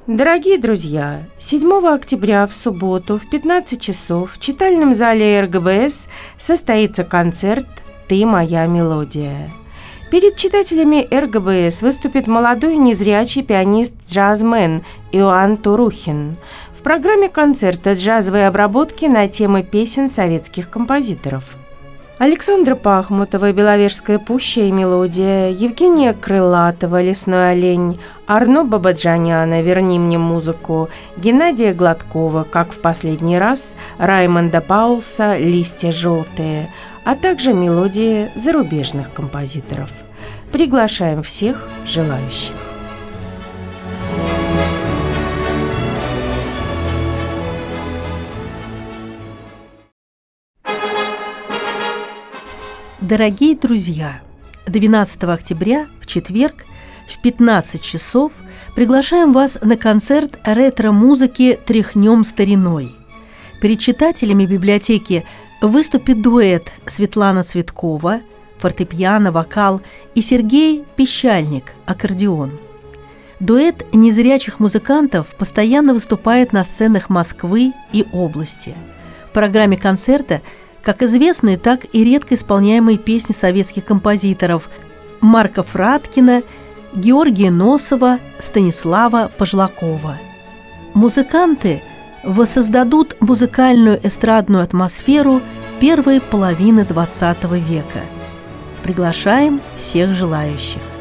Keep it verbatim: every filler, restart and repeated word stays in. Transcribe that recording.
Дорогие друзья, седьмого октября в субботу в пятнадцать часов в читальном зале эр гэ бэ эс состоится концерт «Ты моя мелодия». Перед читателями эр гэ бэ эс выступит молодой незрячий пианист-джазмен Иоанн Турухин. В программе концерта джазовые обработки на темы песен советских композиторов. Александра Пахмутова «Беловежская пуща и мелодия», Евгения Крылатова «Лесной олень», Арно Бабаджаняна «Верни мне музыку», Геннадия Гладкова «Как в последний раз», Раймонда Паулса «Листья желтые», а также мелодии зарубежных композиторов. Приглашаем всех желающих. Дорогие друзья, двенадцатого октября, в четверг, в пятнадцать часов приглашаем вас на концерт ретро-музыки «Тряхнем стариной». Перед читателями библиотеки выступит дуэт Светлана Цветкова, фортепиано, вокал, и Сергей Пищальник, аккордеон. Дуэт незрячих музыкантов постоянно выступает на сценах Москвы и области. В программе концерта как известные, так и редко исполняемые песни советских композиторов Марка Фраткина, Георгия Носова, Станислава Пожлакова. Музыканты воссоздадут музыкальную эстрадную атмосферу первой половины двадцатого века. Приглашаем всех желающих.